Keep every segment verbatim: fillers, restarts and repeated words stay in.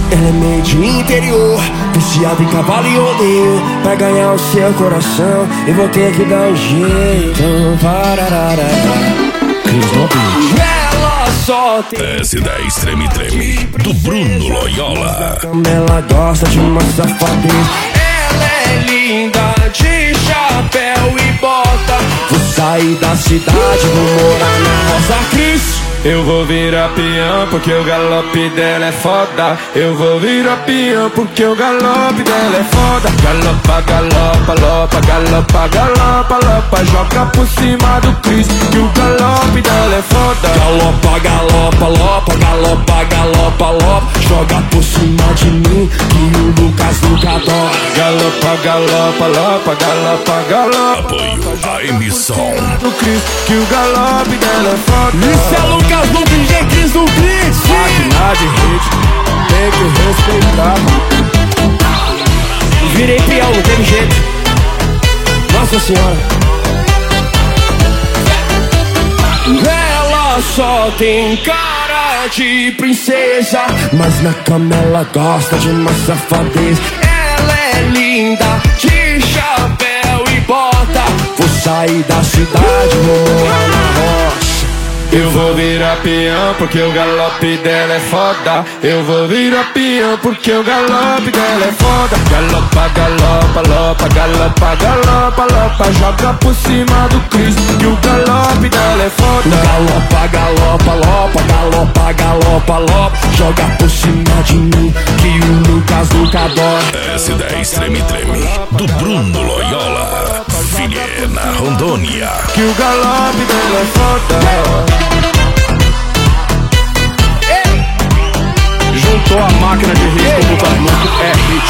Ela é meio de interior, viciada em cavalo e rodeio. Pra ganhar o seu coração, eu vou ter que dar um jeito. Pararara. Cris Nobis. Ela só tem S dez Treme Treme, do Bruno Loyola. Ela gosta de uma safadez. Ela é linda de chapéu e bota. Vou sair da cidade, vou morar na Rosa Cris. Eu vou virar peão porque o galope dela é foda. Eu vou virar peão porque o galope dela é foda. Galopa, galopa, lopa, galopa, galopa, lopa. Joga por cima do Cris que o galope dela é foda. Galopa, galopa, lopa, galopa, galopa, lopa. Joga por cima de mim que o Lucas nunca adora. Galopa, galopa, lopa, galopa, galopa. Apoio a emissão Do Cris que o galope dela é foda. Isso é Lucas no D J Cris no Blitz. Máquina de hit, tem que respeitar. Virei peão, não teve jeito. Nossa senhora. Ela só tem cara de princesa, mas na cama ela gosta de uma safadez. Ela é linda de chapéu e bota. Vou sair da cidade, vou morar na roça. Eu vou virar peão porque o galope dela é foda. Eu vou virar peão porque o galope dela é foda. Galopa, galopa, lopa, galopa, galopa, lopa. Joga por cima do Cris que o galope dela é foda. Galopa, galopa, lopa, galopa, galopa, lopa. Joga por cima de mim que o Lucas nunca adora. S dez Treme Treme, do Bruno Loyola. Vilhena, Rondônia. Que o galope dela é foda. Juntou a máquina de hit com o Tanuco, é hit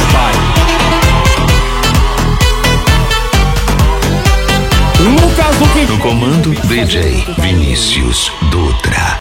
by Lucas, o que No comando, D J Vinícius Dutra.